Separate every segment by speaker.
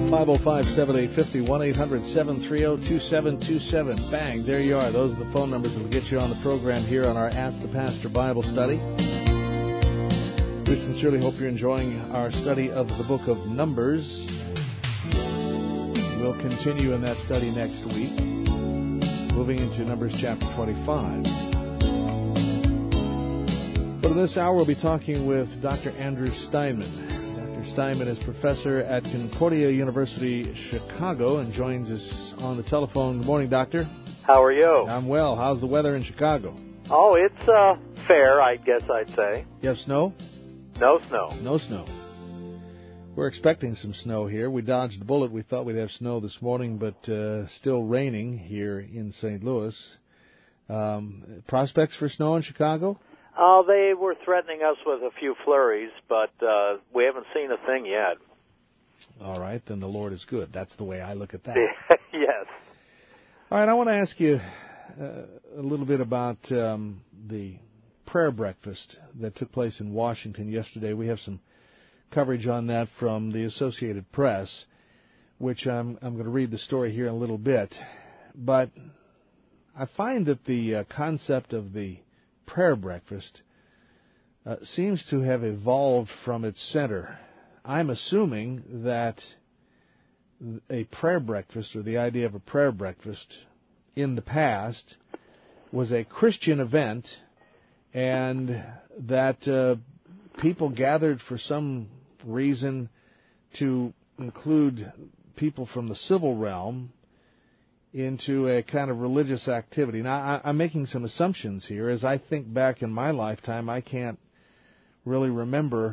Speaker 1: 505-7850, 1-800-730-2727. Bang, there you are. Those are the phone numbers that will get you on the program here on our Ask the Pastor Bible study. We sincerely hope you're enjoying our study of the book of Numbers. We'll continue in that study next week, moving into Numbers chapter 25. But in this hour, we'll be talking with Dr. Andrew Steinman. Steinman is professor at Concordia University, Chicago, and joins us on the telephone. Good morning, Doctor.
Speaker 2: How are you?
Speaker 1: I'm well. How's the weather in Chicago?
Speaker 2: Oh, it's fair, I guess I'd say.
Speaker 1: You have snow?
Speaker 2: No snow.
Speaker 1: No snow. We're expecting some snow here. We dodged the bullet. We thought we'd have snow this morning, but still raining here in St. Louis. Prospects for snow in Chicago?
Speaker 2: Oh, they were threatening us with a few flurries, but we haven't seen a thing yet.
Speaker 1: All right, then the Lord is good. That's the way I look at that.
Speaker 2: Yes.
Speaker 1: All right, I want to ask you a little bit about the prayer breakfast that took place in Washington yesterday. We have some coverage on that from the Associated Press, which I'm going to read the story here in a little bit. But I find that the concept of the prayer breakfast seems to have evolved from its center. I'm assuming that a prayer breakfast, or the idea of a prayer breakfast in the past, was a Christian event, and that people gathered for some reason to include people from the civil realm into a kind of religious activity. Now, I'm making some assumptions here. As I think back in my lifetime, I can't really remember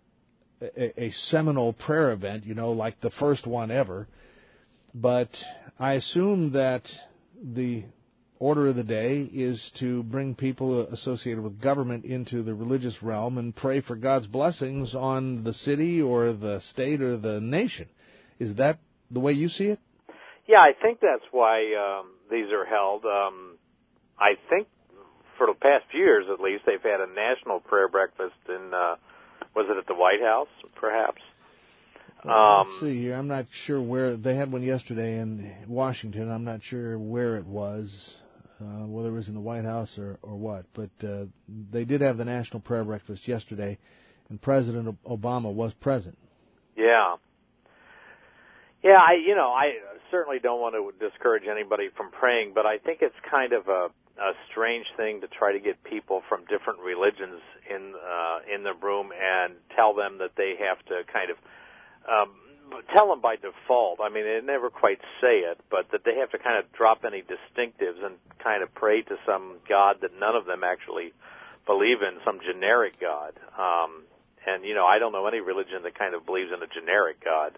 Speaker 1: a seminal prayer event, like the first one ever. But I assume that the order of the day is to bring people associated with government into the religious realm and pray for God's blessings on the city or the state or the nation. Is that the way you see it?
Speaker 2: Yeah, I think that's why these are held. I think for the past few years, at least, they've had a national prayer breakfast in, was it at the White House, perhaps?
Speaker 1: Let's see here. I'm not sure where. They had one yesterday in Washington. I'm not sure where it was, whether it was in the White House or what. But they did have the national prayer breakfast yesterday, and President Obama was present.
Speaker 2: Yeah. Yeah, I certainly don't want to discourage anybody from praying, but I think it's kind of a strange thing to try to get people from different religions in the room and tell them that they have to kind of tell them by default. I mean, they never quite say it, but that they have to kind of drop any distinctives and kind of pray to some God that none of them actually believe in, some generic God. And I don't know any religion that kind of believes in a generic God.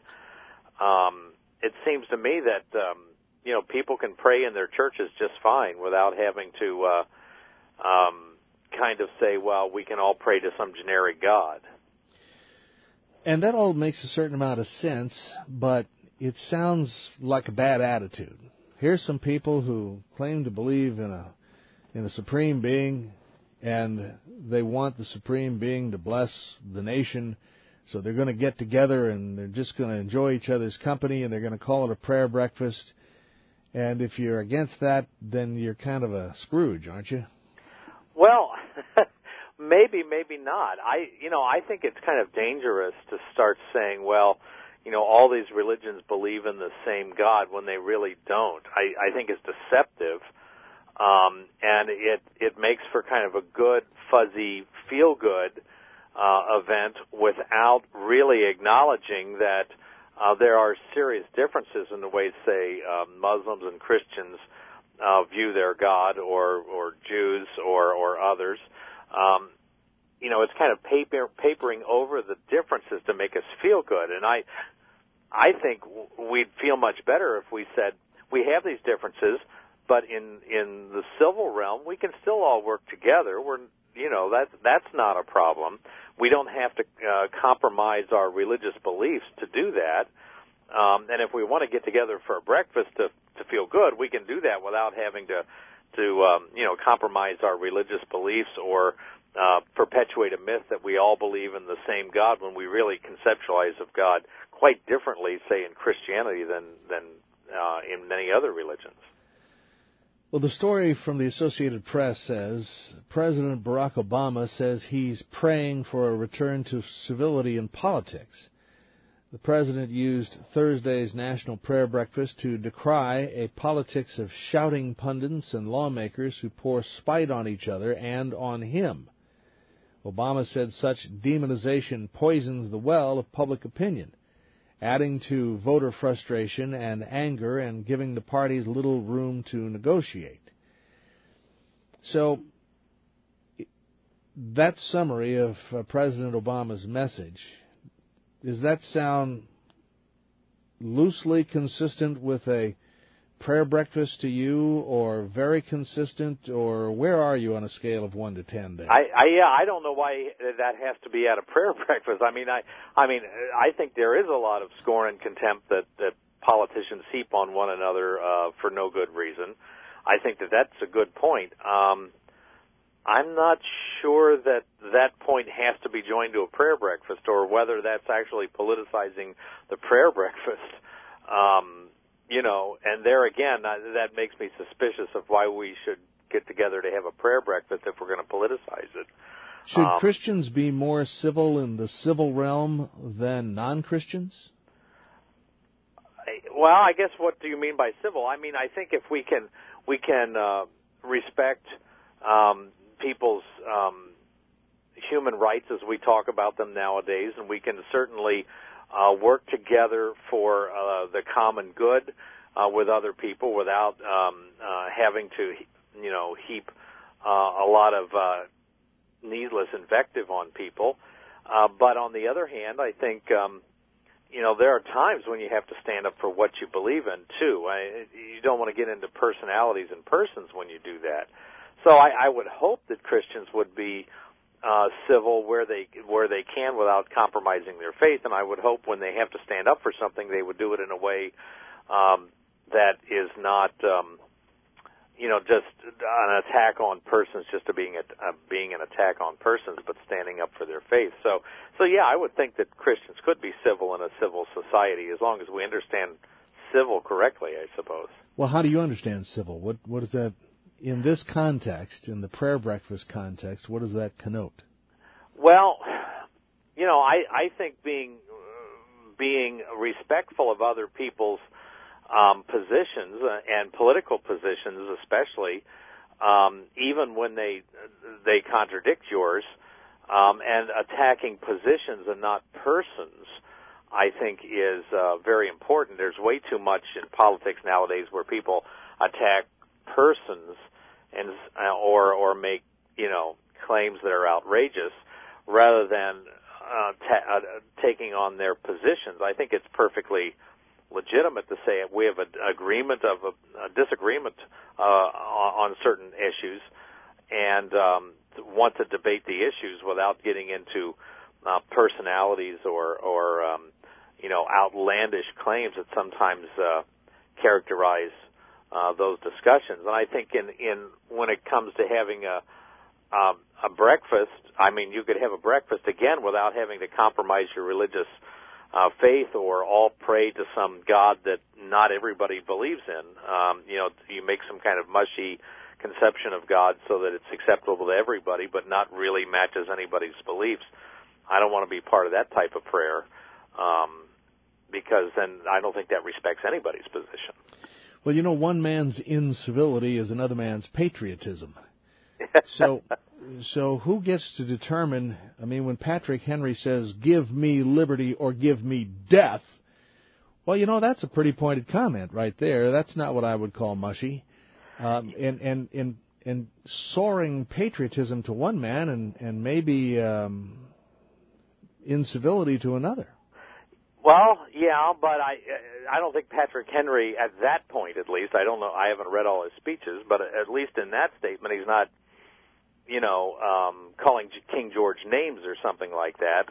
Speaker 2: It seems to me that, people can pray in their churches just fine without having to kind of say, well, we can all pray to some generic God.
Speaker 1: And that all makes a certain amount of sense, but it sounds like a bad attitude. Here's some people who claim to believe in a supreme being, and they want the supreme being to bless the nation. So they're going to get together and they're just going to enjoy each other's company, and they're going to call it a prayer breakfast. And if you're against that, then you're kind of a Scrooge, aren't you?
Speaker 2: Well, maybe not. I think it's kind of dangerous to start saying, well, all these religions believe in the same God when they really don't. I think it's deceptive, and it makes for kind of a good, fuzzy, feel-good event without really acknowledging that there are serious differences in the way, say, Muslims and Christians view their God, or Jews or others. It's kind of papering over the differences to make us feel good. And I think we'd feel much better if we said we have these differences, but in the civil realm we can still all work together. That's not a problem. We don't have to compromise our religious beliefs to do that. And if we want to get together for a breakfast to feel good, we can do that without having to compromise our religious beliefs or perpetuate a myth that we all believe in the same God when we really conceptualize of God quite differently, say, in Christianity than in many other religions.
Speaker 1: Well, the story from the Associated Press says President Barack Obama says he's praying for a return to civility in politics. The president used Thursday's National Prayer Breakfast to decry a politics of shouting pundits and lawmakers who pour spite on each other and on him. Obama said such demonization poisons the well of public opinion, adding to voter frustration and anger and giving the parties little room to negotiate. So, that summary of President Obama's message, does that sound loosely consistent with a prayer breakfast to you, or very consistent, or where are you on a scale of 1 to 10 there?
Speaker 2: I don't know why that has to be at a prayer breakfast. I mean, I think there is a lot of scorn and contempt that politicians heap on one another for no good reason. I think that's a good point. I'm not sure that point has to be joined to a prayer breakfast, or whether that's actually politicizing the prayer breakfast. And there again, that makes me suspicious of why we should get together to have a prayer breakfast if we're going to politicize it.
Speaker 1: Should Christians be more civil in the civil realm than non-Christians?
Speaker 2: Well, I guess, what do you mean by civil? I mean, I think if we can respect people's human rights as we talk about them nowadays, and we can certainly work together for the common good with other people without having to, heap a lot of needless invective on people. But on the other hand, I think, there are times when you have to stand up for what you believe in, too. You don't want to get into personalities and persons when you do that. So I would hope that Christians would be civil where they can without compromising their faith, and I would hope when they have to stand up for something, they would do it in a way that is not, just an attack on persons, just to being an attack on persons, but standing up for their faith. So yeah, I would think that Christians could be civil in a civil society as long as we understand civil correctly, I suppose.
Speaker 1: Well, how do you understand civil? What is that? In this context, in the prayer breakfast context, what does that connote?
Speaker 2: Well, I think being respectful of other people's positions and political positions, especially, even when they contradict yours, and attacking positions and not persons, I think is very important. There's way too much in politics nowadays where people attack persons and or make claims that are outrageous rather than taking on their positions. I think it's perfectly legitimate to say we have a disagreement on certain issues and want to debate the issues without getting into personalities or outlandish claims that sometimes characterize those discussions. And I think in when it comes to having a breakfast, I mean, you could have a breakfast again without having to compromise your religious faith or all pray to some God that not everybody believes in. You make some kind of mushy conception of God so that it's acceptable to everybody, but not really matches anybody's beliefs. I don't want to be part of that type of prayer, because then I don't think that respects anybody's position.
Speaker 1: Well, one man's incivility is another man's patriotism. So who gets to determine, I mean, when Patrick Henry says, give me liberty or give me death, well, that's a pretty pointed comment right there. That's not what I would call mushy. And soaring patriotism to one man and maybe incivility to another.
Speaker 2: Well, yeah, but I don't think Patrick Henry, at that point at least, I don't know, I haven't read all his speeches, but at least in that statement he's not, calling King George names or something like that.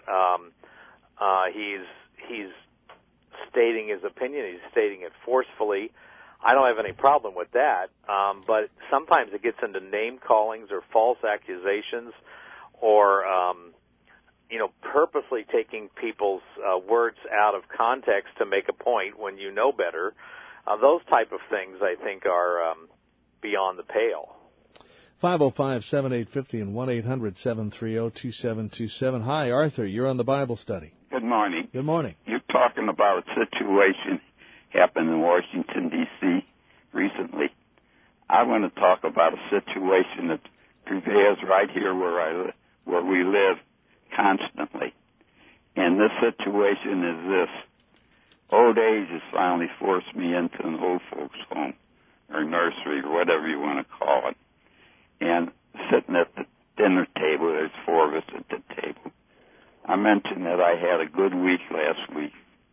Speaker 2: He's stating his opinion, he's stating it forcefully. I don't have any problem with that, but sometimes it gets into name callings or false accusations or, purposely taking people's words out of context to make a point when you know better. Those type of things, I think, are beyond the pale.
Speaker 1: 505-7850 and 1-800-730-2727. Hi, Arthur. You're on the Bible study.
Speaker 3: Good morning.
Speaker 1: Good morning.
Speaker 3: You're talking about a situation happened in Washington, D.C. recently. I want to talk about a situation that prevails right here where we live constantly. And this situation is this. Old age has finally forced me into an old folks' home or nursery or whatever you want to call it. And sitting at the dinner table, there's four of us at the table. I mentioned that I had a good week last week.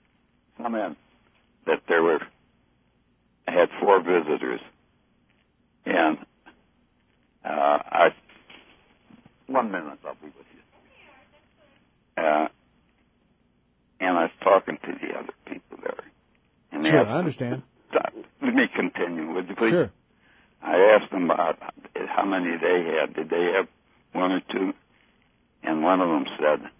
Speaker 3: That I had four visitors. And 1 minute, I'll be with you. And I was talking to the other people there. And
Speaker 1: sure, I understand.
Speaker 3: Let me continue, would you please?
Speaker 1: Sure.
Speaker 3: I asked them about how many they had. Did they have one or two? And one of them said,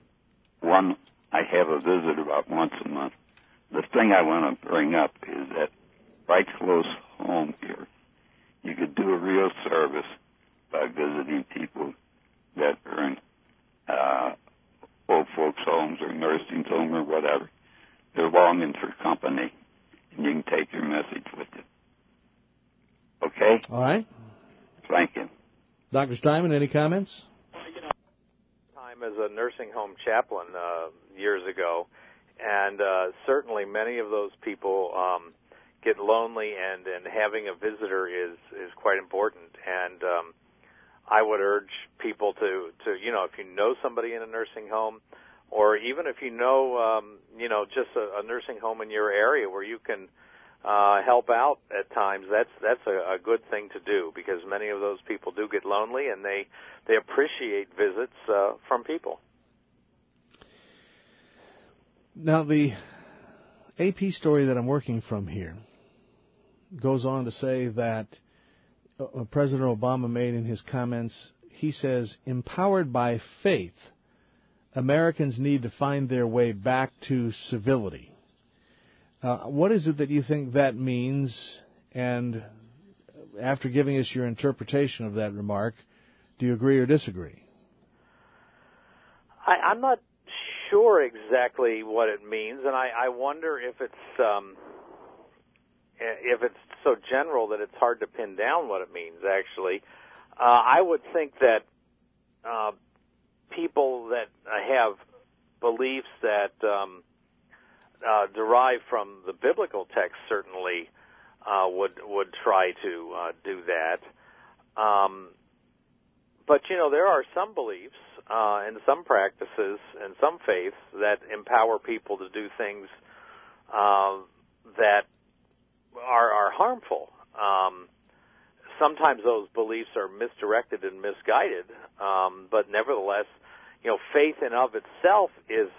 Speaker 3: I have a visit about once a month. The thing I want to bring up is that right close home here, you could do a real service by visiting people that are in old folks' homes or nursing homes or whatever. They're longing for company, and you can take your message with you. Okay?
Speaker 1: All right.
Speaker 3: Thank you.
Speaker 1: Dr. Steinman, any comments?
Speaker 2: Time as a nursing home chaplain years ago, and certainly many of those people get lonely, and having a visitor is quite important. And I would urge people to if you know somebody in a nursing home, or even if you know just a nursing home in your area where you can help out at times, that's a good thing to do, because many of those people do get lonely, and they appreciate visits from people.
Speaker 1: Now, the AP story that I'm working from here goes on to say that President Obama made in his comments, he says, empowered by faith, Americans need to find their way back to civility. What is it that you think that means? And after giving us your interpretation of that remark, do you agree or disagree?
Speaker 2: I'm not sure exactly what it means, and I wonder if it's so general that it's hard to pin down what it means. Actually, I would think that people that have beliefs that derive from the biblical text certainly would try to do that. But there are some beliefs and some practices and some faiths that empower people to do things that are harmful. Sometimes those beliefs are misdirected and misguided, but nevertheless, faith in of itself is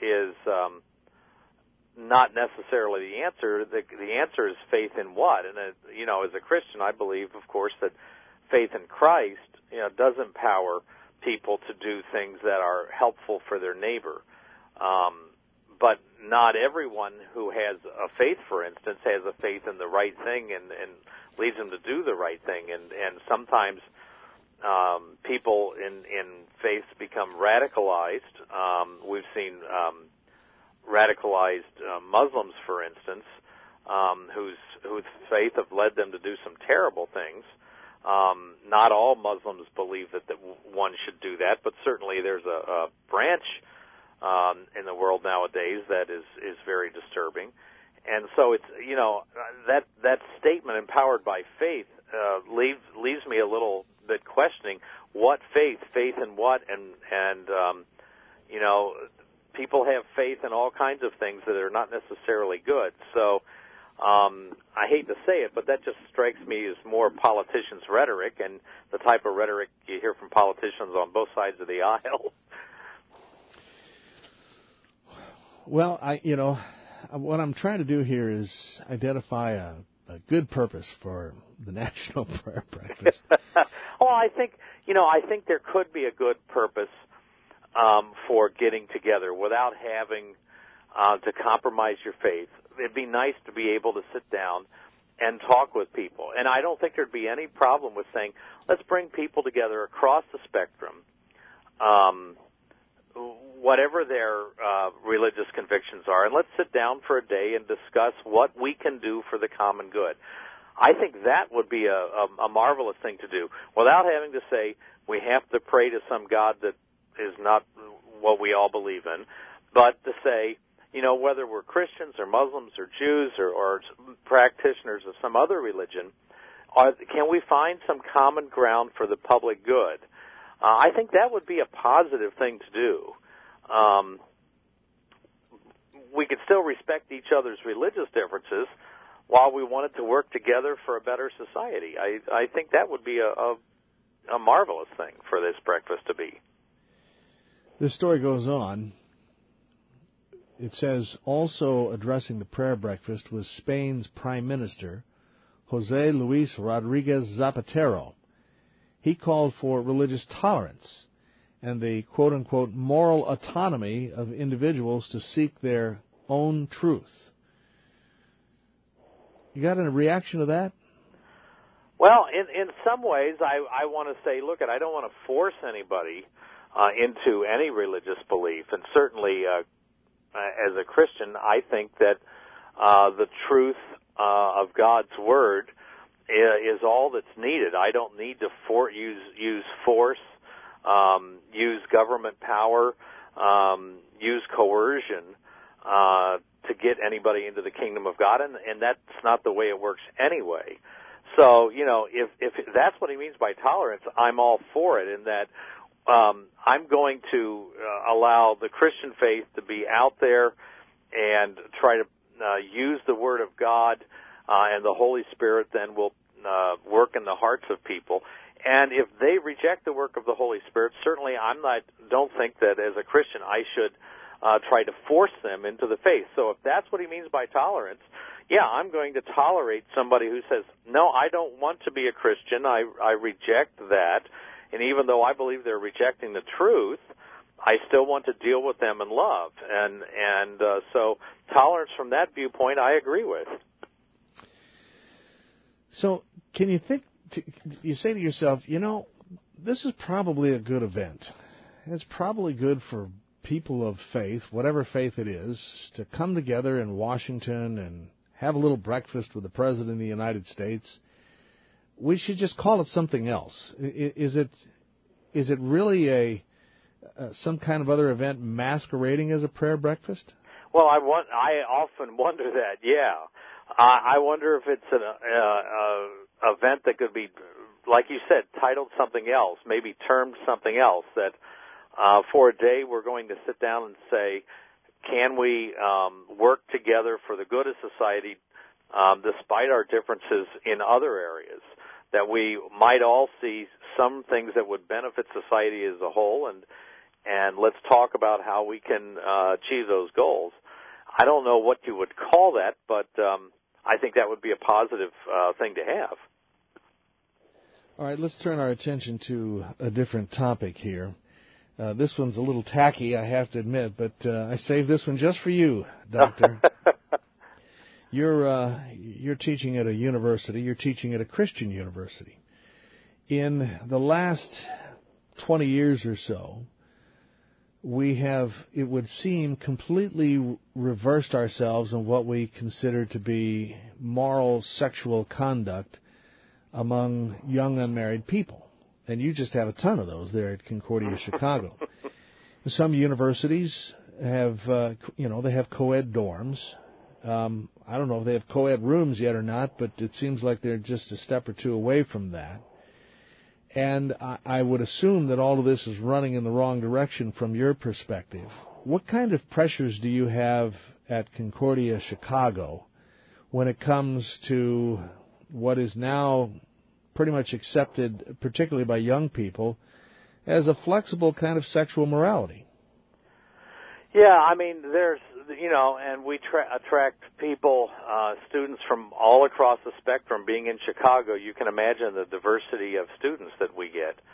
Speaker 2: not necessarily the answer. The answer is faith in what? And as a Christian, I believe, of course, that faith in Christ, does empower people to do things that are helpful for their neighbor. But not everyone who has a faith, for instance, has a faith in the right thing and leads them to do the right thing. And sometimes people in faith become radicalized. We've seen radicalized Muslims, for instance, whose faith have led them to do some terrible things. Not all Muslims believe that one should do that, but certainly there's a branch in the world nowadays that is very disturbing. And so it's that statement, empowered by faith, leaves me a little bit questioning what faith in what, and people have faith in all kinds of things that are not necessarily good. So I hate to say it, but that just strikes me as more politicians' rhetoric, and the type of rhetoric you hear from politicians on both sides of the aisle.
Speaker 1: Well, what I'm trying to do here is identify a good purpose for the National Prayer Breakfast.
Speaker 2: Well, I think there could be a good purpose for getting together without having to compromise your faith. It'd be nice to be able to sit down and talk with people. And I don't think there'd be any problem with saying, let's bring people together across the spectrum, whatever their religious convictions are, and let's sit down for a day and discuss what we can do for the common good. I think that would be a marvelous thing to do without having to say we have to pray to some God that is not what we all believe in, but to say, you know, whether we're Christians or Muslims or Jews or practitioners of some other religion, can we find some common ground for the public good? I think that would be a positive thing to do. We could still respect each other's religious differences while we wanted to work together for a better society. I think that would be a marvelous thing for this breakfast to be.
Speaker 1: This story goes on. It says, also addressing the prayer breakfast was Spain's Prime Minister, José Luis Rodríguez Zapatero. He called for religious tolerance and the quote-unquote moral autonomy of individuals to seek their own truth. You got a reaction to that?
Speaker 2: Well, in some ways, I want to say, look, I don't want to force anybody into any religious belief, and certainly as a Christian, I think that the truth of God's Word is all that's needed. I don't need to use force, use government power, use coercion to get anybody into the kingdom of God, and that's not the way it works anyway. So, you know, if that's what he means by tolerance, I'm all for it in that I'm going to allow the Christian faith to be out there and try to use the Word of God, and the Holy Spirit then will work in the hearts of people. And if they reject the work of the Holy Spirit, certainly don't think that as a Christian I should try to force them into the faith. So if that's what he means by tolerance, yeah, I'm going to tolerate somebody who says, no, I don't want to be a Christian. I reject that. And even though I believe they're rejecting the truth, I still want to deal with them in love. And so tolerance from that viewpoint, I agree with.
Speaker 1: So can you you say to yourself, you know, this is probably a good event. It's probably good for people of faith, whatever faith it is, to come together in Washington and have a little breakfast with the President of the United States. We should just call it something else. Is it really some kind of other event masquerading as a prayer breakfast?
Speaker 2: Well, I often wonder that. Yeah, I wonder if it's an event that could be, like you said, titled something else, maybe termed something else. That for a day we're going to sit down and say, can we work together for the good of society, despite our differences in other areas? That we might all see some things that would benefit society as a whole, and let's talk about how we can achieve those goals. I don't know what you would call that, but I think that would be a positive thing to have.
Speaker 1: All right, let's turn our attention to a different topic here. This one's a little tacky, I have to admit, but I saved this one just for you, Doctor. You're teaching at a university. You're teaching at a Christian university. In the last 20 years or so, we have, it would seem, completely reversed ourselves on what we consider to be moral sexual conduct among young unmarried people. And you just have a ton of those there at Concordia, Chicago. Some universities have, they have co-ed dorms. I don't know if they have co-ed rooms yet or not, but it seems like they're just a step or two away from that. And I would assume that all of this is running in the wrong direction from your perspective. What kind of pressures do you have at Concordia, Chicago, when it comes to what is now pretty much accepted, particularly by young people, as a flexible kind of sexual morality?
Speaker 2: Yeah, I mean, there's, and we attract people, students from all across the spectrum. Being in Chicago, you can imagine the diversity of students that we get.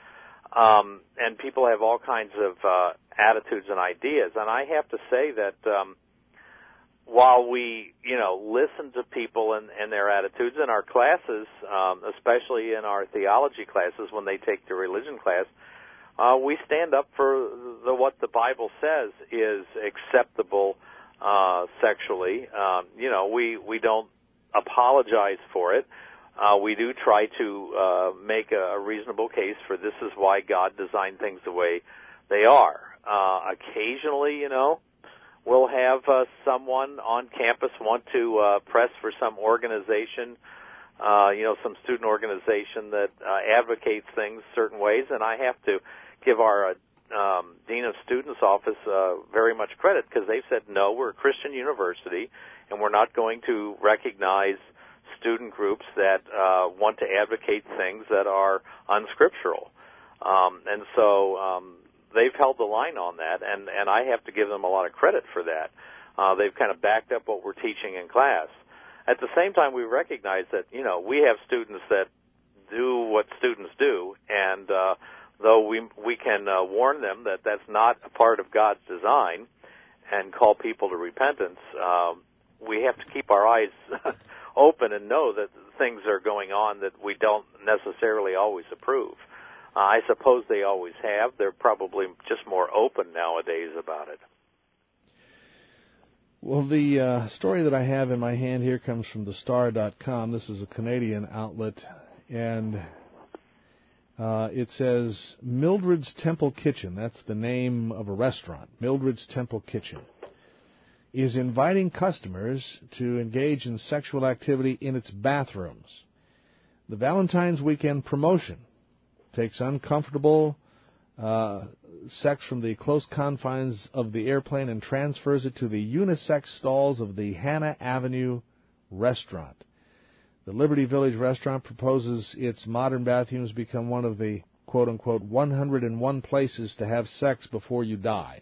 Speaker 2: And people have all kinds of attitudes and ideas. And I have to say that while we, listen to people and their attitudes in our classes, especially in our theology classes when they take the religion class, we stand up for what the Bible says is acceptable sexually. We don't apologize for it. We do try to make a reasonable case for this is why God designed things the way they are. Occasionally, we'll have someone on campus want to press for some organization, some student organization that advocates things certain ways, and I have to give our Dean of Students office very much credit because they've said, no, we're a Christian university, and we're not going to recognize student groups that want to advocate things that are unscriptural. And so they've held the line on that, and I have to give them a lot of credit for that. They've kind of backed up what we're teaching in class. At the same time, we recognize that, we have students that do what students do, and though we can warn them that that's not a part of God's design and call people to repentance, we have to keep our eyes open and know that things are going on that we don't necessarily always approve. I suppose they always have. They're probably just more open nowadays about it.
Speaker 1: Well, the story that I have in my hand here comes from thestar.com. This is a Canadian outlet, and it says Mildred's Temple Kitchen, that's the name of a restaurant, Mildred's Temple Kitchen, is inviting customers to engage in sexual activity in its bathrooms. The Valentine's weekend promotion takes uncomfortable sex from the close confines of the airplane and transfers it to the unisex stalls of the Hannah Avenue restaurant. The Liberty Village restaurant proposes its modern bathrooms become one of the, quote-unquote, 101 places to have sex before you die.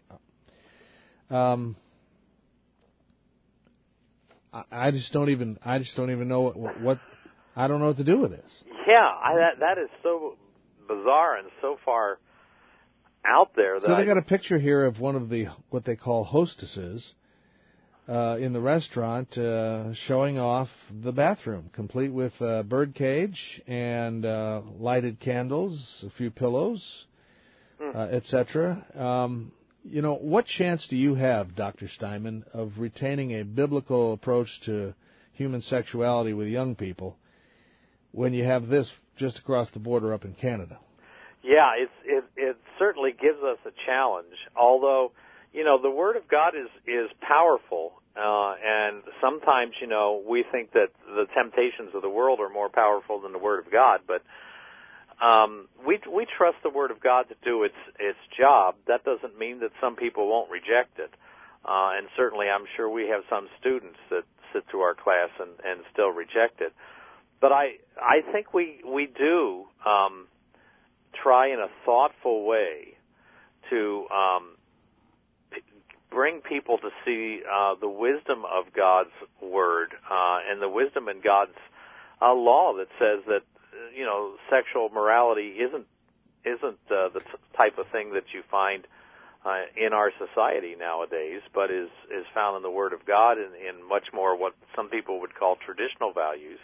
Speaker 1: I just don't even know what I don't know what to do with this.
Speaker 2: Yeah, that is so bizarre and so far out there.
Speaker 1: So they got a picture here of one of the what they call hostesses in the restaurant showing off the bathroom, complete with a bird cage and lighted candles, a few pillows, etc. What chance do you have, Dr. Steinman, of retaining a biblical approach to human sexuality with young people when you have this just across the border up in Canada?
Speaker 2: Yeah, it certainly gives us a challenge. Although, the Word of God is powerful, and sometimes, we think that the temptations of the world are more powerful than the Word of God, but we trust the Word of God to do its job. That doesn't mean that some people won't reject it. And certainly I'm sure we have some students that sit through our class and still reject it. But I think we do try in a thoughtful way to bring people to see the wisdom of God's Word and the wisdom in God's law that says that sexual morality isn't the type of thing that you find in our society nowadays, but is found in the Word of God and in much more what some people would call traditional values.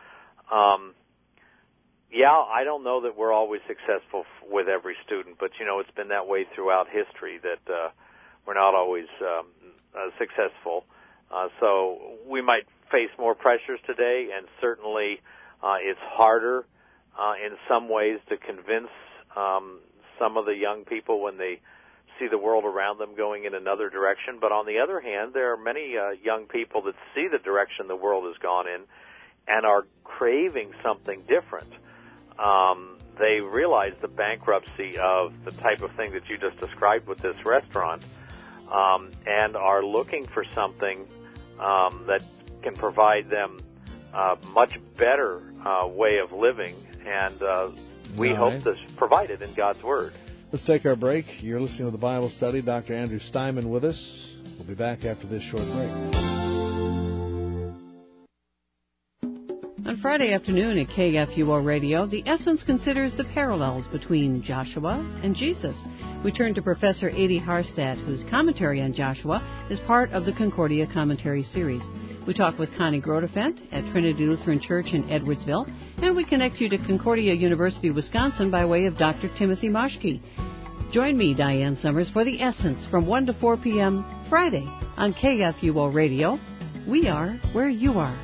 Speaker 2: I don't know that we're always successful with every student, but it's been that way throughout history that we're not always successful. So we might face more pressures today, and certainly it's harder in some ways to convince some of the young people when they see the world around them going in another direction. But on the other hand, there are many young people that see the direction the world has gone in and are craving something different. They realize the bankruptcy of the type of thing that you just described with this restaurant, and are looking for something that can provide them a much better way of living, and we hope to provide it in God's Word.
Speaker 1: Let's take our break. You're listening to the Bible Study. Dr. Andrew Steinman with us. We'll be back after this short break.
Speaker 4: On Friday afternoon at KFUO Radio, The Essence considers the parallels between Joshua and Jesus. We turn to Professor Adi Harstad, whose commentary on Joshua is part of the Concordia Commentary Series. We talk with Connie Grodefent at Trinity Lutheran Church in Edwardsville, and we connect you to Concordia University, Wisconsin, by way of Dr. Timothy Moschke. Join me, Diane Summers, for The Essence from 1 to 4 p.m. Friday on KFUO Radio. We are where you are.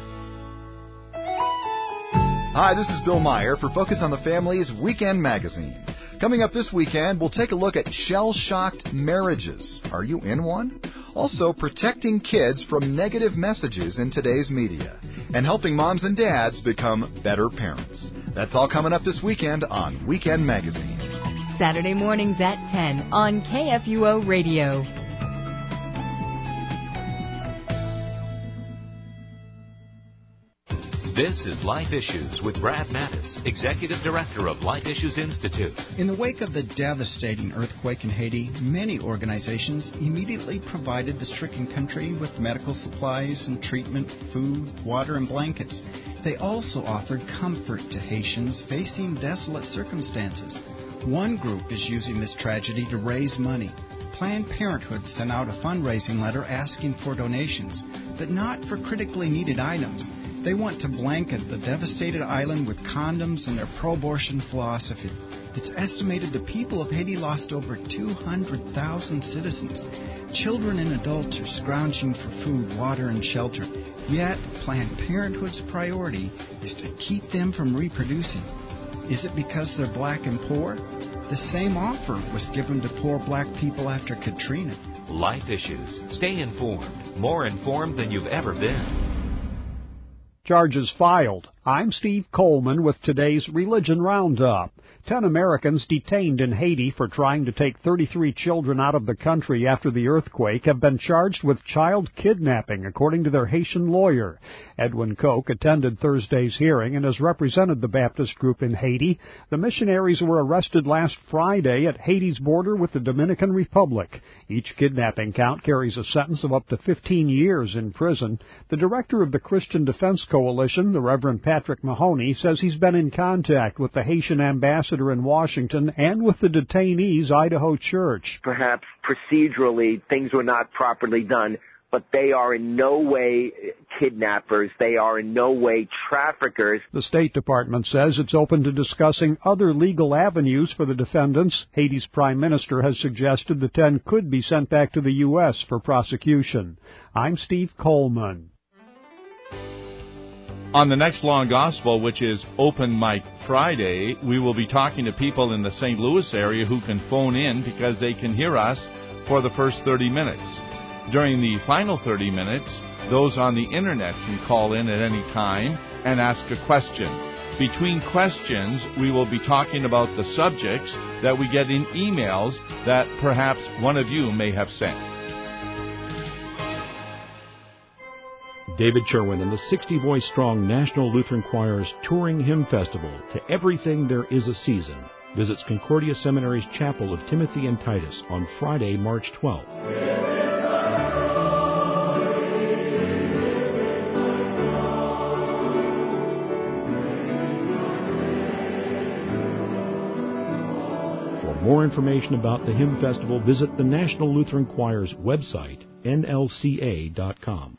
Speaker 5: Hi, this is Bill Meyer for Focus on the Family's Weekend Magazine. Coming up this weekend, we'll take a look at shell-shocked marriages. Are you in one? Also, protecting kids from negative messages in today's media and helping moms and dads become better parents. That's all coming up this weekend on Weekend Magazine.
Speaker 6: Saturday mornings at 10 on KFUO Radio.
Speaker 7: This is Life Issues with Brad Mattis, Executive Director of Life Issues Institute.
Speaker 8: In the wake of the devastating earthquake in Haiti, many organizations immediately provided the stricken country with medical supplies and treatment, food, water, and blankets. They also offered comfort to Haitians facing desolate circumstances. One group is using this tragedy to raise money. Planned Parenthood sent out a fundraising letter asking for donations, but not for critically needed items. They want to blanket the devastated island with condoms and their pro-abortion philosophy. It's estimated the people of Haiti lost over 200,000 citizens. Children and adults are scrounging for food, water, and shelter. Yet, Planned Parenthood's priority is to keep them from reproducing. Is it because they're black and poor? The same offer was given to poor black people after Katrina.
Speaker 7: Life Issues. Stay informed. More informed than you've ever been.
Speaker 9: Charges filed. I'm Steve Coleman with today's Religion Roundup. 10 Americans detained in Haiti for trying to take 33 children out of the country after the earthquake have been charged with child kidnapping, according to their Haitian lawyer. Edwin Koch attended Thursday's hearing and has represented the Baptist group in Haiti. The missionaries were arrested last Friday at Haiti's border with the Dominican Republic. Each kidnapping count carries a sentence of up to 15 years in prison. The director of the Christian Defense Coalition, the Reverend Patrick Mahoney, says he's been in contact with the Haitian ambassador in Washington and with the detainees' Idaho church.
Speaker 10: Perhaps procedurally things were not properly done, but they are in no way kidnappers. They are in no way traffickers.
Speaker 9: The State Department says it's open to discussing other legal avenues for the defendants. Haiti's Prime Minister has suggested the 10 could be sent back to the U.S. for prosecution. I'm Steve Coleman.
Speaker 11: On the next Law and Gospel, which is Open Mic Friday, we will be talking to people in the St. Louis area who can phone in because they can hear us for the first 30 minutes. During the final 30 minutes, those on the Internet can call in at any time and ask a question. Between questions, we will be talking about the subjects that we get in emails that perhaps one of you may have sent.
Speaker 12: David Sherwin and the 60-voice-strong National Lutheran Choir's Touring Hymn Festival, To Everything There Is a Season, visits Concordia Seminary's Chapel of Timothy and Titus on Friday, March 12th. For more information about the Hymn Festival, visit the National Lutheran Choir's website, nlca.com.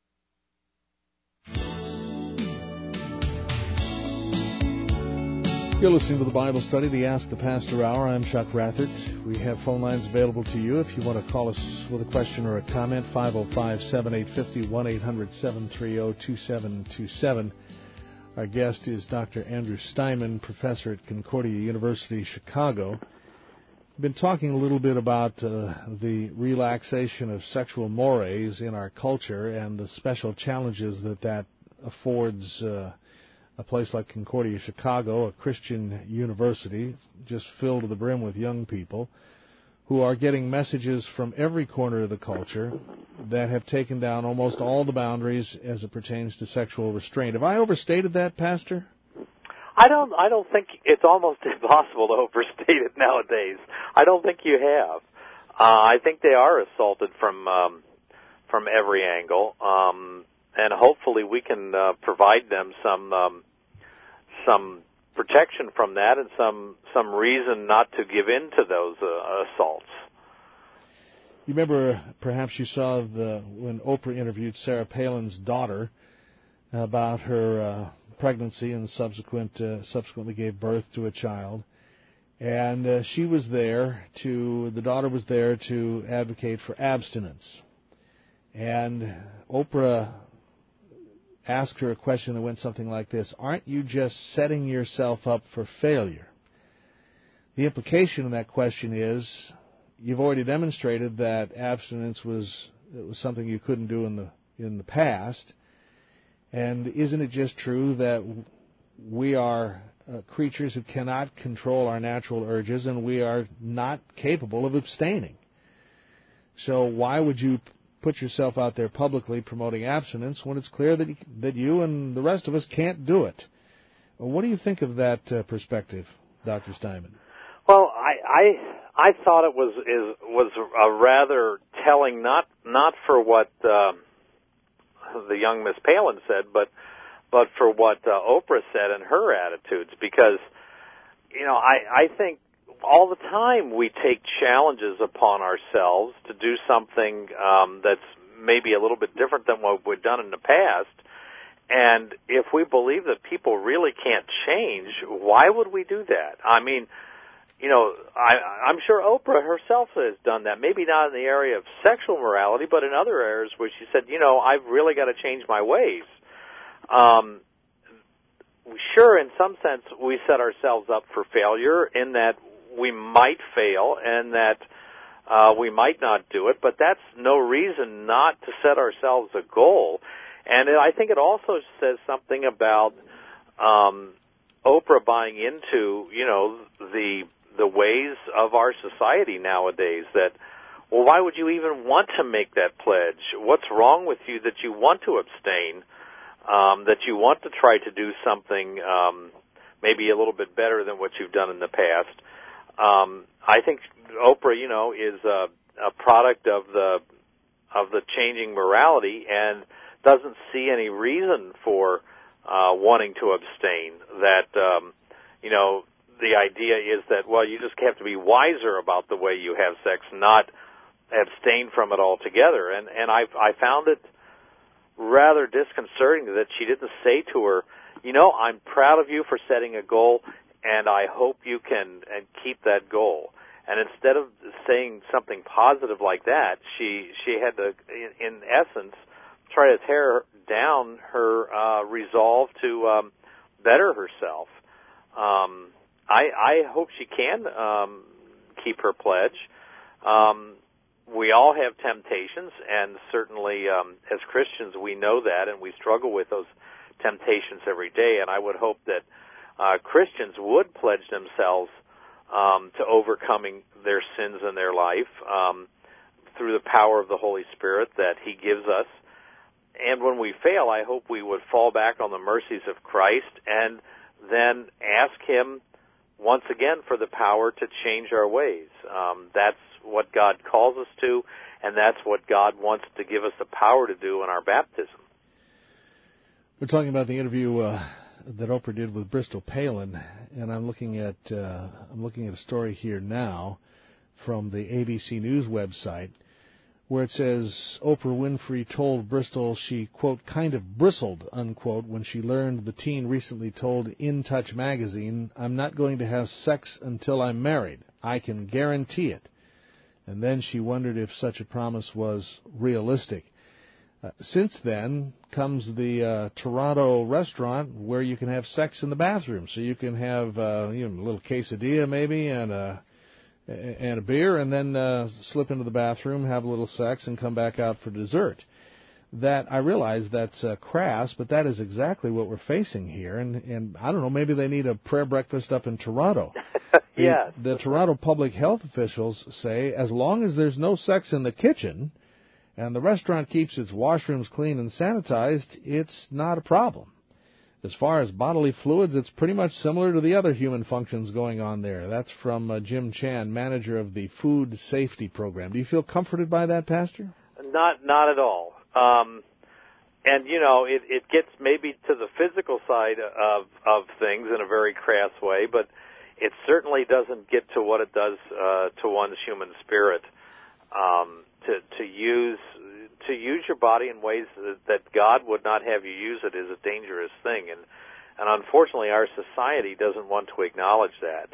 Speaker 1: You're listening to the Bible study, the Ask the Pastor Hour. I'm Chuck Rathert. We have phone lines available to you if you want to call us with a question or a comment. 505-7850, 1-800-730-2727. Our guest is Dr. Andrew Steinman, professor at Concordia University, Chicago. We've been talking a little bit about the relaxation of sexual mores in our culture and the special challenges that affords a place like Concordia, Chicago, a Christian university, just filled to the brim with young people who are getting messages from every corner of the culture that have taken down almost all the boundaries as it pertains to sexual restraint. Have I overstated that, Pastor?
Speaker 2: I don't think it's almost impossible to overstate it nowadays. I don't think you have. I think they are assaulted from every angle. hopefully we can provide them some protection from that and some reason not to give in to those assaults.
Speaker 1: You remember, perhaps you saw when Oprah interviewed Sarah Palin's daughter about her pregnancy and subsequently gave birth to a child. And the daughter was there to advocate for abstinence. And Oprah asked her a question that went something like this: aren't you just setting yourself up for failure? The implication of that question is, you've already demonstrated that abstinence was something you couldn't do in the past. And isn't it just true that we are creatures who cannot control our natural urges, and we are not capable of abstaining? So why would you put yourself out there publicly promoting abstinence when it's clear that you and the rest of us can't do it? What do you think of that perspective, Dr. Steinman?
Speaker 2: Well, I thought it was a rather telling, not for what the young Miss Palin said, but for what Oprah said and her attitudes, because I think all the time we take challenges upon ourselves to do something that's maybe a little bit different than what we've done in the past. And if we believe that people really can't change, why would we do that? I mean, I'm sure Oprah herself has done that. Maybe not in the area of sexual morality, but in other areas where she said, I've really got to change my ways. Sure, in some sense, we set ourselves up for failure in that we might fail and that we might not do it, but that's no reason not to set ourselves a goal. And I think it also says something about Oprah buying into, the ways of our society nowadays, that, well, why would you even want to make that pledge? What's wrong with you that you want to abstain, that you want to try to do something maybe a little bit better than what you've done in the past? I think Oprah, is a product of the changing morality and doesn't see any reason for wanting to abstain. That the idea is that, well, you just have to be wiser about the way you have sex, not abstain from it altogether. And I found it rather disconcerting that she didn't say to her, I'm proud of you for setting a goal, and I hope you can keep that goal. And instead of saying something positive like that, she had to, in essence, try to tear down her resolve to better herself. I hope she can keep her pledge. We all have temptations, and certainly as Christians we know that, and we struggle with those temptations every day. And I would hope that Christians would pledge themselves to overcoming their sins in their life through the power of the Holy Spirit that He gives us. And when we fail, I hope we would fall back on the mercies of Christ and then ask Him once again for the power to change our ways. That's what God calls us to, and that's what God wants to give us the power to do in our baptism.
Speaker 1: We're talking about the interview that Oprah did with Bristol Palin, and I'm looking at a story here now from the ABC News website, where it says Oprah Winfrey told Bristol she, quote, kind of bristled, unquote, when she learned the teen recently told In Touch magazine, I'm not going to have sex until I'm married. I can guarantee it. And then she wondered if such a promise was realistic. Since then comes the Toronto restaurant where you can have sex in the bathroom. So you can have a little quesadilla maybe and a beer, and then slip into the bathroom, have a little sex, and come back out for dessert. That, I realize that's crass, but that is exactly what we're facing here. And I don't know, maybe they need a prayer breakfast up in Toronto.
Speaker 2: Yes.
Speaker 1: The Toronto public health officials say as long as there's no sex in the kitchen and the restaurant keeps its washrooms clean and sanitized, it's not a problem. As far as bodily fluids, it's pretty much similar to the other human functions going on there. That's from Jim Chan, manager of the Food Safety Program. Do you feel comforted by that, Pastor?
Speaker 2: Not at all. it gets maybe to the physical side of things in a very crass way, but it certainly doesn't get to what it does to one's human spirit. To use your body in ways that God would not have you use it is a dangerous thing, and unfortunately our society doesn't want to acknowledge that.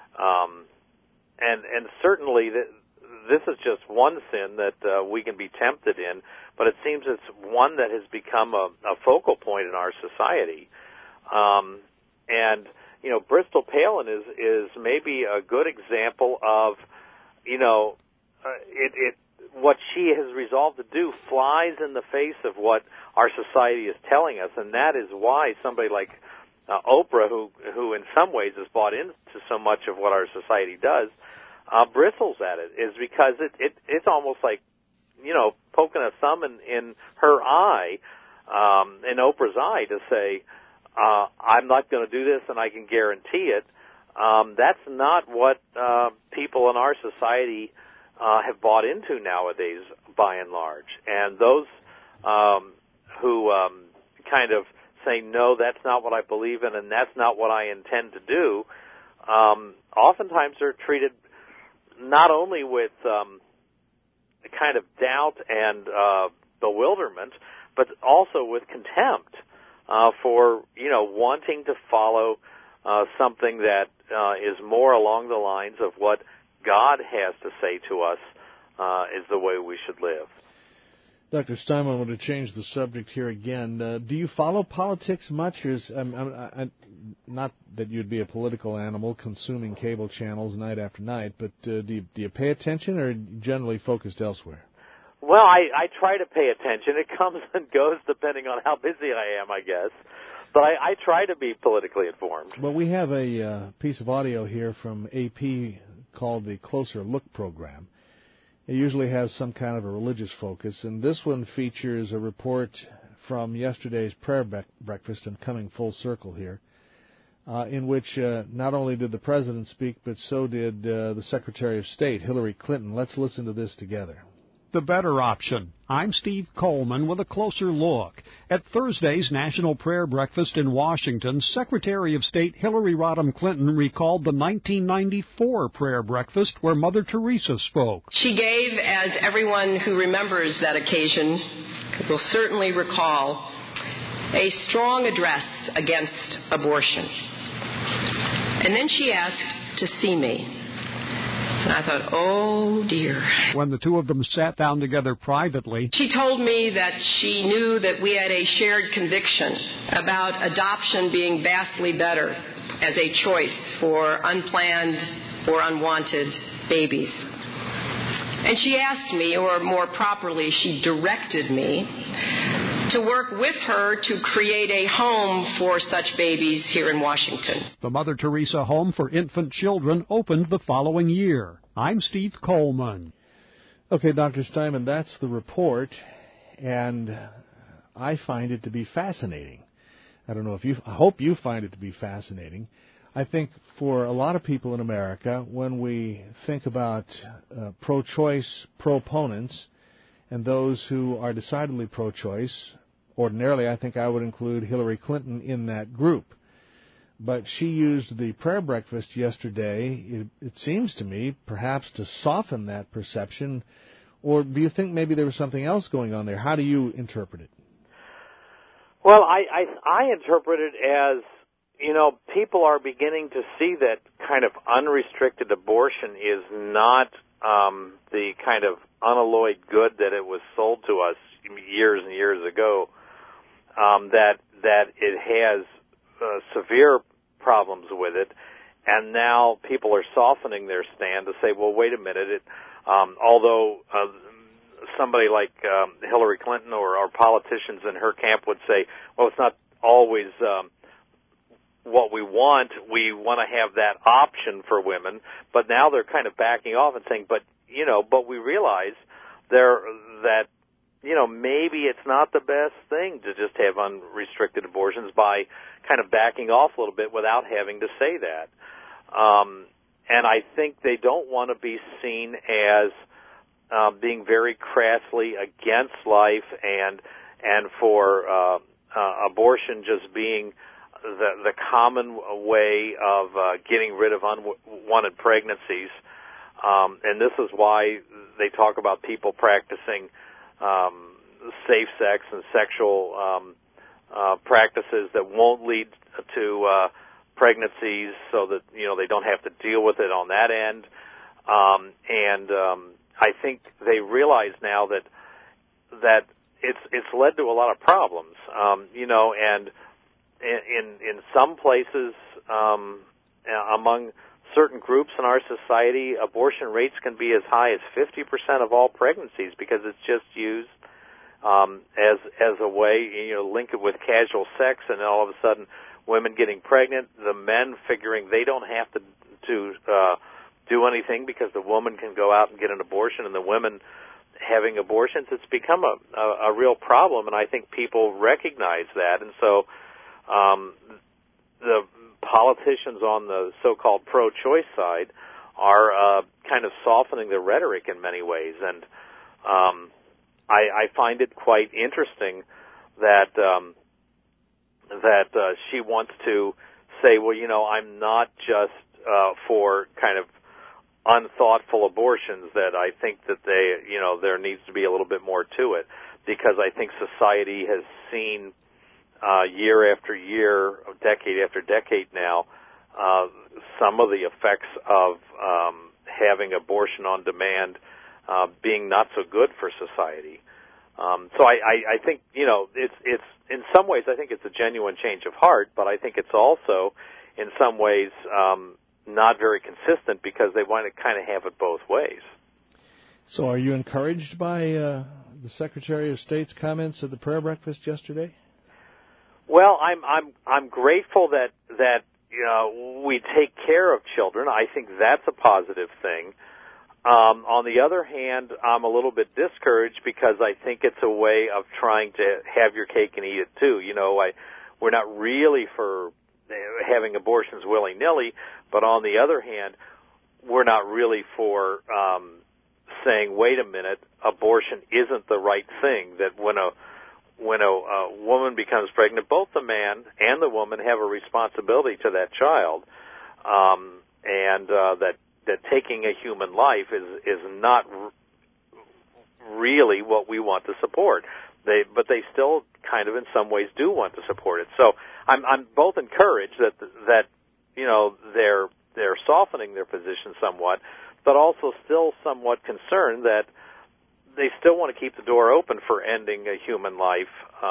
Speaker 2: And certainly this is just one sin that we can be tempted in, but it seems it's one that has become a focal point in our society. And Bristol Palin is maybe a good example of, what she has resolved to do flies in the face of what our society is telling us, and that is why somebody like Oprah, who in some ways has bought into so much of what our society does, bristles at it, is because it's almost like, poking a thumb in her eye, in Oprah's eye, to say, I'm not going to do this and I can guarantee it. That's not what people in our society have bought into nowadays, by and large. And those who kind of say, no, that's not what I believe in and that's not what I intend to do, oftentimes are treated not only with kind of doubt and bewilderment, but also with contempt for, wanting to follow something that is more along the lines of what God has to say to us is the way we should live.
Speaker 1: Dr. Steinman, I want to change the subject here again. Do you follow politics much? Not that you'd be a political animal consuming cable channels night after night, but do you pay attention, or generally focused elsewhere?
Speaker 2: Well, I try to pay attention. It comes and goes depending on how busy I am, I guess. But I try to be politically informed.
Speaker 1: Well, we have a piece of audio here from AP called the Closer Look program. It usually has some kind of a religious focus, and this one features a report from yesterday's prayer breakfast, and coming full circle here, in which not only did the President speak, but so did the Secretary of State, Hillary Clinton. Let's listen to this together.
Speaker 9: The better option. I'm Steve Coleman with a closer look. At Thursday's National Prayer Breakfast in Washington, Secretary of State Hillary Rodham Clinton recalled the 1994 prayer breakfast where Mother Teresa spoke.
Speaker 13: She gave, as everyone who remembers that occasion will certainly recall, a strong address against abortion. And then she asked to see me. And I thought, oh, dear.
Speaker 9: When the two of them sat down together privately,
Speaker 13: she told me that she knew that we had a shared conviction about adoption being vastly better as a choice for unplanned or unwanted babies. And she asked me, or more properly, she directed me to work with her to create a home for such babies here in Washington.
Speaker 9: The Mother Teresa Home for Infant Children opened the following year. I'm Steve Coleman.
Speaker 1: Okay, Dr. Steinman, that's the report, and I find it to be fascinating. I hope you find it to be fascinating. I think for a lot of people in America, when we think about pro-choice proponents and those who are decidedly pro-choice, ordinarily I think I would include Hillary Clinton in that group. But she used the prayer breakfast yesterday, it seems to me, perhaps to soften that perception. Or do you think maybe there was something else going on there? How do you interpret it?
Speaker 2: Well, I interpret it as, people are beginning to see that kind of unrestricted abortion is not the kind of unalloyed good that it was sold to us years and years ago, that it has severe problems with it, and now people are softening their stand to say, well, wait a minute, although somebody like Hillary Clinton or politicians in her camp would say, well, it's not always what we want to have that option for women, but now they're kind of backing off and saying, but we realize that maybe it's not the best thing to just have unrestricted abortions, by kind of backing off a little bit without having to say that. And I think they don't want to be seen as being very crassly against life and and for abortion just being the common way of getting rid of unwanted pregnancies. And this is why they talk about people practicing safe sex and sexual practices that won't lead to pregnancies, so that they don't have to deal with it on that end. I think they realize now that it's led to a lot of problems. And in some places, among certain groups in our society, abortion rates can be as high as 50% of all pregnancies, because it's just used as a way, link it with casual sex, and all of a sudden women getting pregnant, the men figuring they don't have to do anything because the woman can go out and get an abortion, and the women having abortions. It's become a real problem, and I think people recognize that. And so the politicians on the so-called pro-choice side are kind of softening the rhetoric in many ways. And I find it quite interesting that she wants to say, well, I'm not just for kind of unthoughtful abortions, that I think that there needs to be a little bit more to it, because I think society has seen year after year, decade after decade now, some of the effects of having abortion on demand being not so good for society. So I think, it's in some ways, I think it's a genuine change of heart, but I think it's also in some ways not very consistent, because they want to kind of have it both ways.
Speaker 1: So are you encouraged by the Secretary of State's comments at the prayer breakfast yesterday?
Speaker 2: Well, I'm grateful that we take care of children. I think that's a positive thing. On the other hand, I'm a little bit discouraged, because I think it's a way of trying to have your cake and eat it too. We're not really for having abortions willy-nilly, but on the other hand, we're not really for saying, wait a minute, abortion isn't the right thing, that when a woman becomes pregnant, both the man and the woman have a responsibility to that child, and that taking a human life is not really what we want to support. But they still kind of in some ways do want to support it. So I'm both encouraged that they're softening their position somewhat, but also still somewhat concerned that they still want to keep the door open for ending a human life,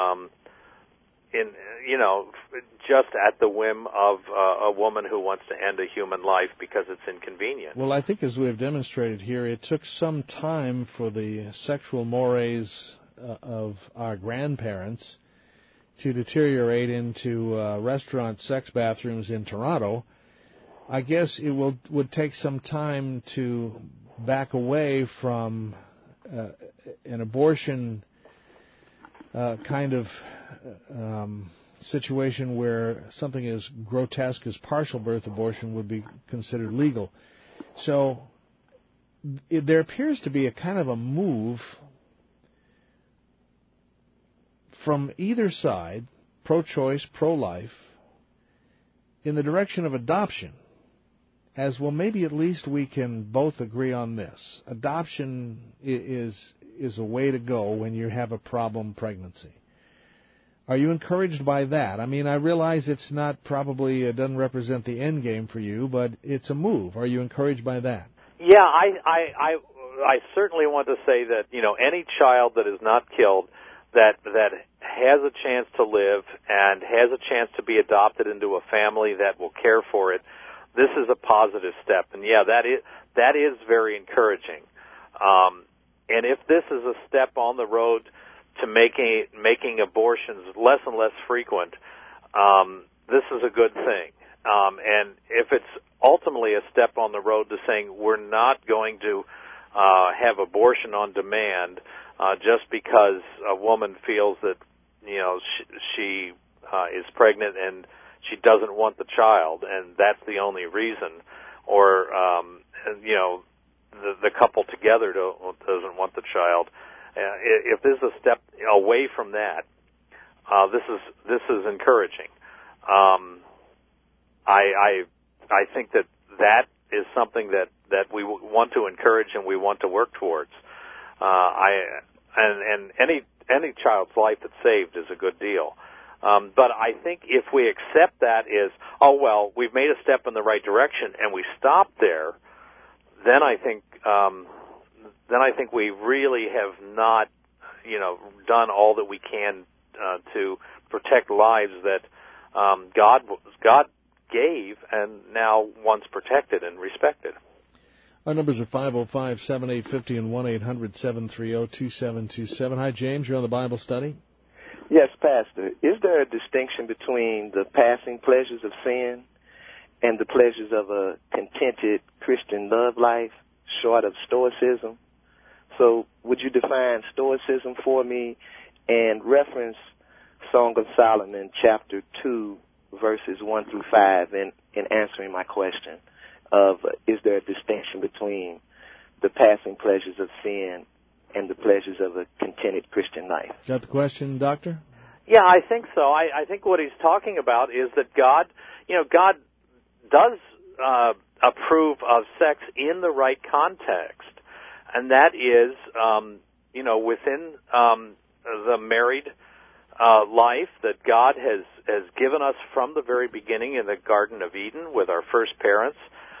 Speaker 2: just at the whim of a woman who wants to end a human life because it's inconvenient.
Speaker 1: Well, I think as we have demonstrated here, it took some time for the sexual mores of our grandparents to deteriorate into restaurant sex bathrooms in Toronto. I guess it would take some time to back away from an abortion kind of situation where something as grotesque as partial birth abortion would be considered legal. So there appears to be a kind of a move from either side, pro-choice, pro-life, in the direction of adoption, as well. Maybe at least we can both agree on this. Adoption is a way to go when you have a problem pregnancy. Are you encouraged by that? I mean, I realize it's not probably, it doesn't represent the end game for you, but it's a move. Are you encouraged by that?
Speaker 2: Yeah, I certainly want to say that, any child that is not killed, that has a chance to live and has a chance to be adopted into a family that will care for it, this is a positive step. And yeah, that is very encouraging. And if this is a step on the road to making abortions less and less frequent, this is a good thing. And if it's ultimately a step on the road to saying we're not going to have abortion on demand just because a woman feels that she is pregnant and she doesn't want the child, and that's the only reason, or the couple together doesn't want the child, if this is a step away from that, this is encouraging. I think that is something that we want to encourage and we want to work towards. And any child's life that's saved is a good deal. But I think if we accept that as, oh well, we've made a step in the right direction and we stop there, then I think we really have not, done all that we can to protect lives that God gave and now wants protected and respected.
Speaker 1: Our numbers are 505-7850 and 1-800-730-2727. Hi, James. You're on the Bible study.
Speaker 14: Yes, Pastor. Is there a distinction between the passing pleasures of sin and the pleasures of a contented Christian love life, short of stoicism? So would you define stoicism for me and reference Song of Solomon, chapter 2, verses 1 through 5, in answering my question of is there a distinction between the passing pleasures of sin and the pleasures of a contented Christian life?
Speaker 1: Got the question, Doctor?
Speaker 2: Yeah, I think so. I think what he's talking about is that God does approve of sex in the right context, and that is, within the married life that God has given us from the very beginning in the Garden of Eden with our first parents.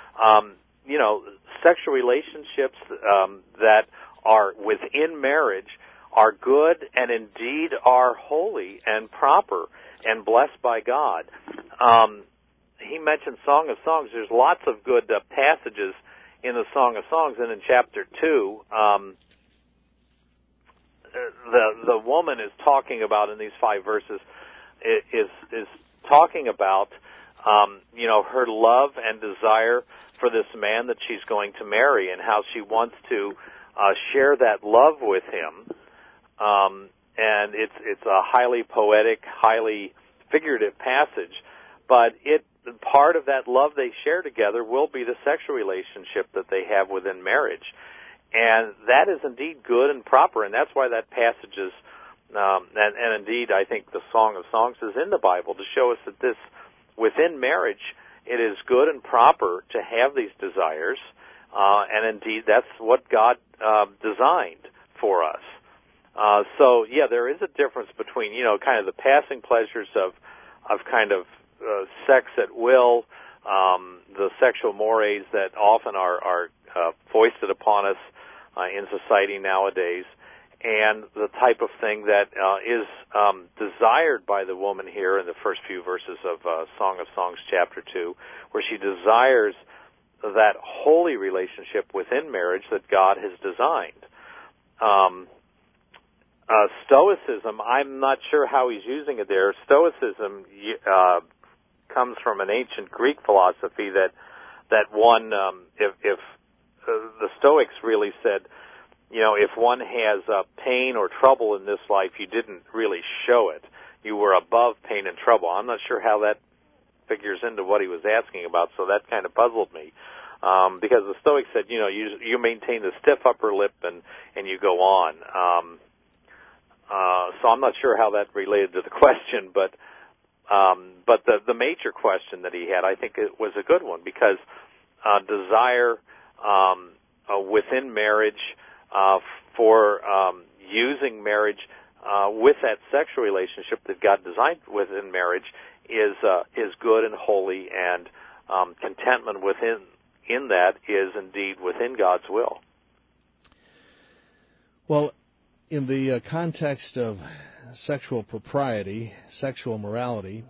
Speaker 2: Sexual relationships that are within marriage are good and indeed are holy and proper and blessed by God. He mentioned Song of Songs. There's lots of good passages in the Song of Songs, and in chapter 2, the woman is talking about in these 5 verses is talking about her love and desire for this man that she's going to marry, and how she wants to share that love with him. And it's a highly poetic, highly figurative passage, but part of that love they share together will be the sexual relationship that they have within marriage. And that is indeed good and proper, and that's why that passage is, and indeed I think the Song of Songs is in the Bible to show us that this, within marriage, it is good and proper to have these desires, and indeed that's what God designed for us. So yeah, there is a difference between, kind of the passing pleasures of kind of sex at will, the sexual mores that often are foisted upon us in society nowadays, and the type of thing that is desired by the woman here in the first few verses of Song of Songs chapter 2, where she desires that holy relationship within marriage that God has designed. Stoicism, I'm not sure how he's using it there. Stoicism comes from an ancient Greek philosophy that one, if the Stoics really said, if one has pain or trouble in this life, you didn't really show it. You were above pain and trouble. I'm not sure how that figures into what he was asking about, so that kind of puzzled me. Because the Stoics said, you maintain the stiff upper lip and you go on. So I'm not sure how that related to the question, but the major question that he had, I think it was a good one, because desire within marriage for using marriage with that sexual relationship that God designed within marriage is good and holy, and contentment in that is indeed within God's will.
Speaker 1: Well, in the context of sexual propriety, sexual morality,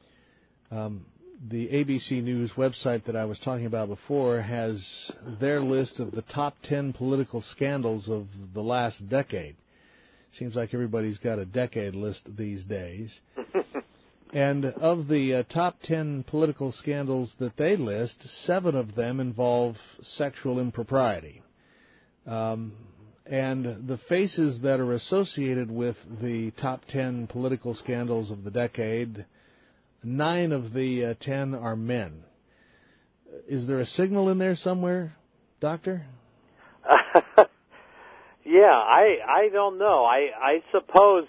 Speaker 1: the ABC News website that I was talking about before has their list of the top 10 political scandals of the last decade. Seems like everybody's got a decade list these days. And of the top 10 political scandals that they list, 7 of them involve sexual impropriety. And the faces that are associated with the top 10 political scandals of the decade, 9 of the 10 are men. Is there a signal in there somewhere, Doctor?
Speaker 2: Yeah, I don't know. I suppose,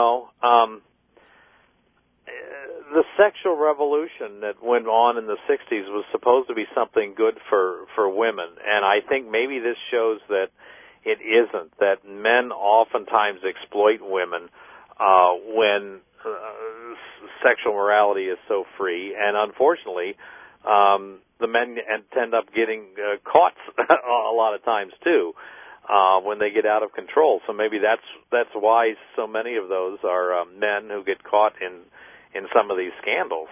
Speaker 2: the sexual revolution that went on in the 60s was supposed to be something good for women, and I think maybe this shows that it isn't, that men oftentimes exploit women when sexual morality is so free, and unfortunately, the men end up getting caught a lot of times too when they get out of control. So maybe that's why so many of those are men who get caught in some of these scandals.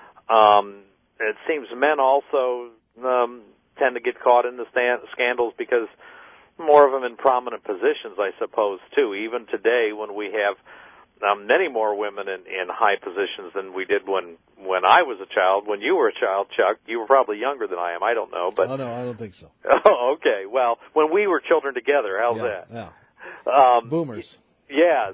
Speaker 2: It seems men also tend to get caught in the scandals because more of them in prominent positions, I suppose, too. Even today, when we have many more women in high positions than we did when I was a child. When you were a child, Chuck, you were probably younger than I am. I don't know, but
Speaker 1: oh no, I don't think so.
Speaker 2: Oh, okay. Well, when we were children together, how's that?
Speaker 1: Yeah. Boomers.
Speaker 2: Yes.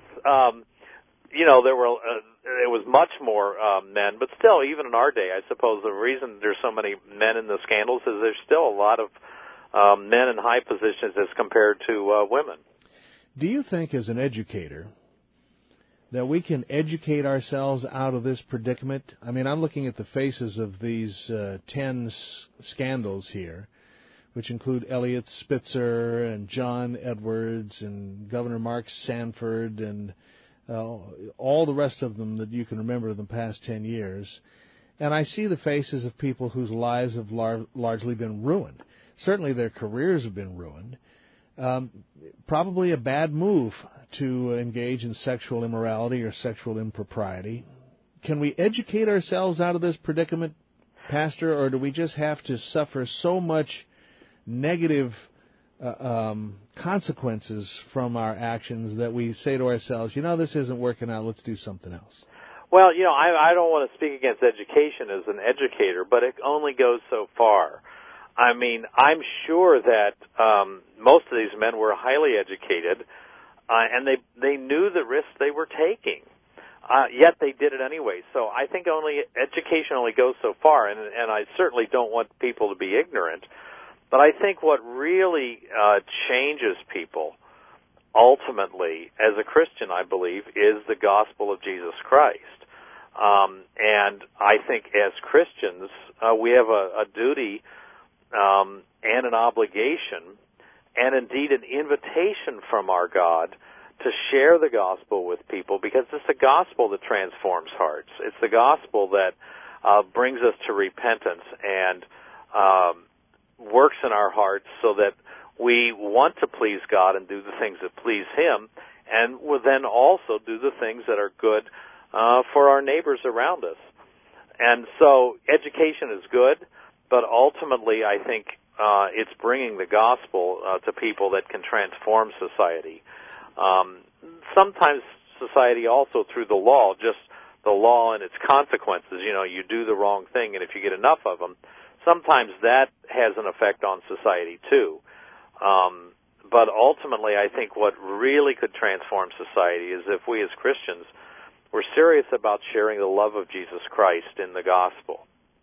Speaker 2: There were it was much more men, but still, even in our day, I suppose the reason there's so many men in the scandals is there's still a lot of men in high positions as compared to women.
Speaker 1: Do you think, as an educator, that we can educate ourselves out of this predicament? I mean, I'm looking at the faces of these 10 scandals here, which include Elliot Spitzer and John Edwards and Governor Mark Sanford and all the rest of them that you can remember in the past 10 years. And I see the faces of people whose lives have largely been ruined. Certainly their careers have been ruined. Probably a bad move to engage in sexual immorality or sexual impropriety. Can we educate ourselves out of this predicament, Pastor, or do we just have to suffer so much negative consequences from our actions that we say to ourselves, this isn't working out, let's do something else?
Speaker 2: Well, I don't want to speak against education as an educator, but it only goes so far. I mean, I'm sure that most of these men were highly educated, and they knew the risks they were taking, yet they did it anyway. So I think education only goes so far, and I certainly don't want people to be ignorant. But I think what really changes people, ultimately, as a Christian, I believe, is the gospel of Jesus Christ. And I think as Christians, we have a duty and an obligation, and indeed an invitation from our God to share the gospel with people, because it's the gospel that transforms hearts. It's the gospel that brings us to repentance and works in our hearts so that we want to please God and do the things that please Him, and will then also do the things that are good for our neighbors around us. And so education is good, but ultimately I think it's bringing the gospel to people that can transform society. Sometimes society also through the law, just the law and its consequences. You do the wrong thing, and if you get enough of them, sometimes that has an effect on society too. But ultimately, I think what really could transform society is if we as Christians were serious about sharing the love of Jesus Christ in the gospel.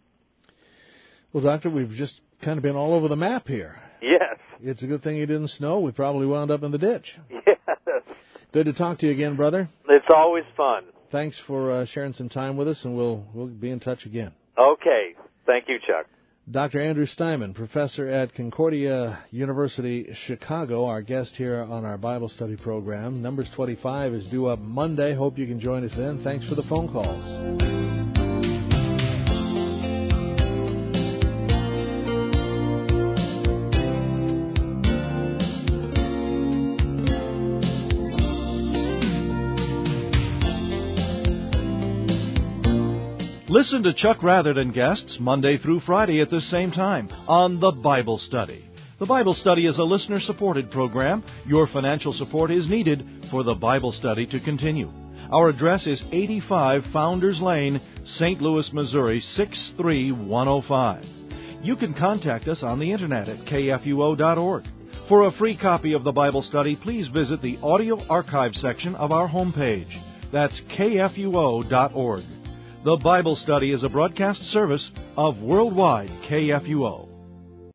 Speaker 1: Well, Doctor, we've just kind of been all over the map here.
Speaker 2: Yes.
Speaker 1: It's a good thing it didn't snow. We probably wound up in the ditch.
Speaker 2: Yes.
Speaker 1: Good to talk to you again, brother.
Speaker 2: It's always fun.
Speaker 1: Thanks for sharing some time with us, and we'll be in touch again.
Speaker 2: Okay. Thank you, Chuck.
Speaker 1: Dr. Andrew Steinman, professor at Concordia University, Chicago, our guest here on our Bible study program. Numbers 25 is due up Monday. Hope you can join us then. Thanks for the phone calls.
Speaker 15: Listen to Chuck Rather and guests Monday through Friday at this same time on The Bible Study. The Bible Study is a listener-supported program. Your financial support is needed for the Bible Study to continue. Our address is 85 Founders Lane, St. Louis, Missouri, 63105. You can contact us on the Internet at kfuo.org. For a free copy of the Bible Study, please visit the audio archive section of our homepage. That's kfuo.org. The Bible Study is a broadcast service of Worldwide KFUO.